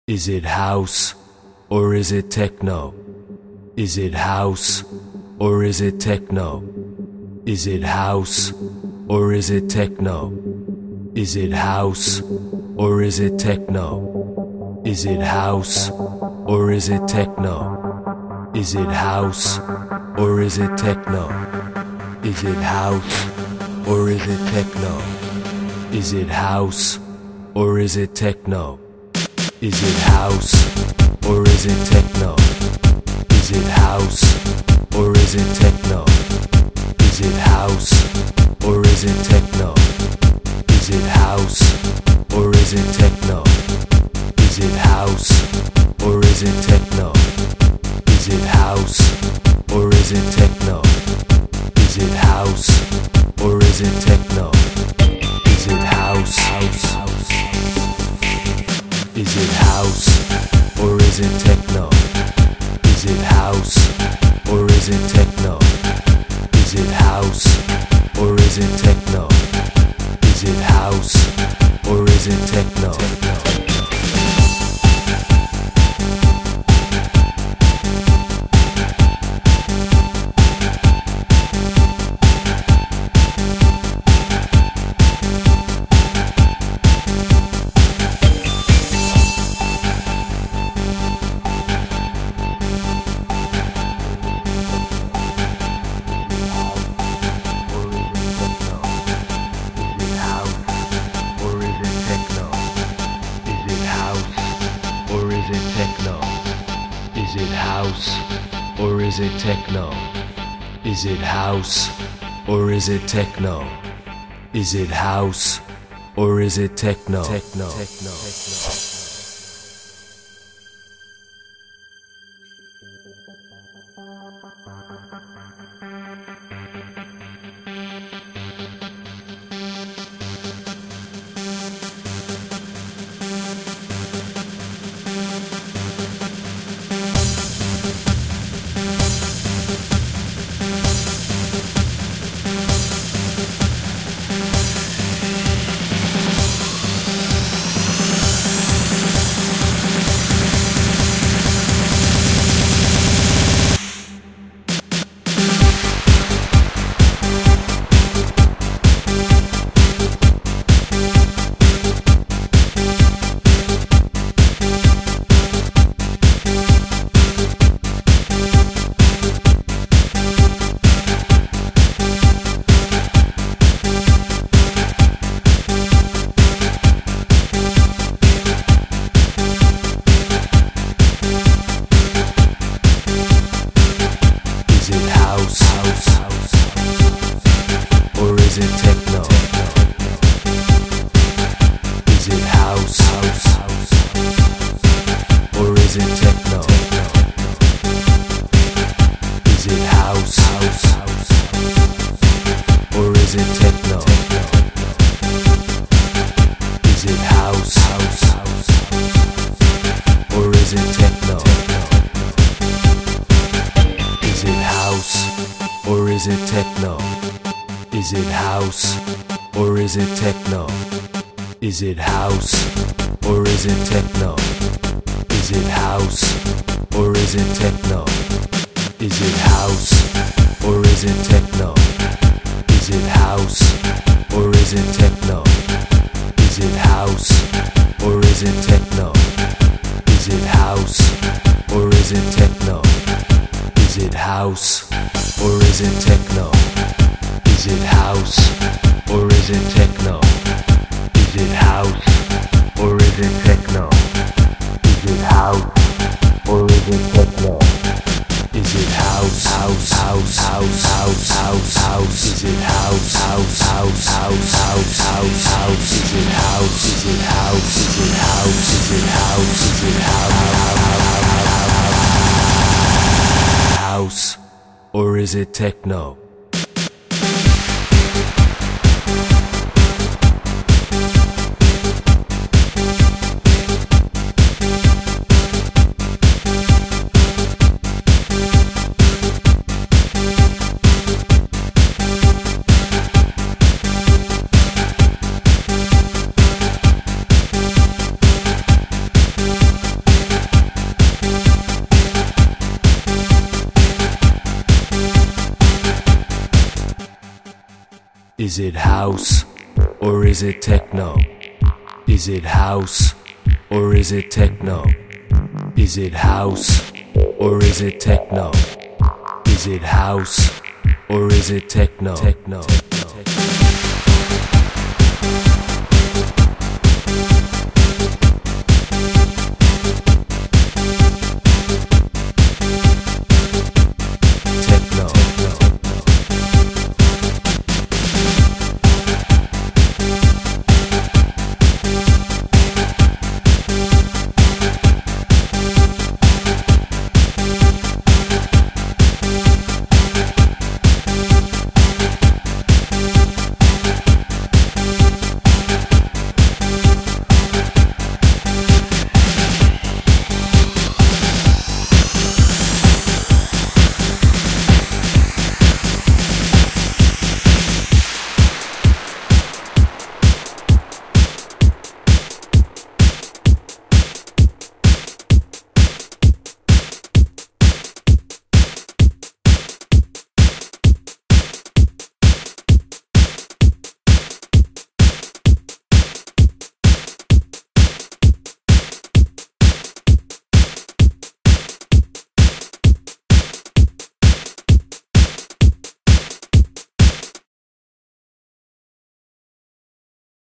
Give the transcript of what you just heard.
Is it house or is it techno? Is it house or is it techno? Is it house or is it techno? Is it house or is it techno? Is it house or is it techno? Is it house or is it techno? Is it house or is it techno? Is it house or is it techno? Is it house or is it techno? Is it house or is it techno? Is it house or is it techno? Is it house or is it techno? Is it house or is it techno? Is it house or is it techno? Is it house or is it techno? Is it house? Is it house or is it techno? Is it house or is it techno? Is it house or is it techno? Is it house or is it techno? Is it house or is it techno? Is it house or is it techno? Is it house or is it techno? Is it techno? Is it house or is it techno? Is it house or is it techno? Is it house or is it techno? Is it house or is it techno? Is it house or is it techno? Is it house or is it techno? Is it house or is it techno? Is it house or is it techno? Is it house or is it techno? Is it house or is it techno? Is it house or is it techno? Is it house? Is it house? Is it house? Is it house? Is it house? Is it house? Is it house or is it techno? Is it house or is it techno? Is it house or is it techno? Is it house or is it techno? Is it house or is it techno?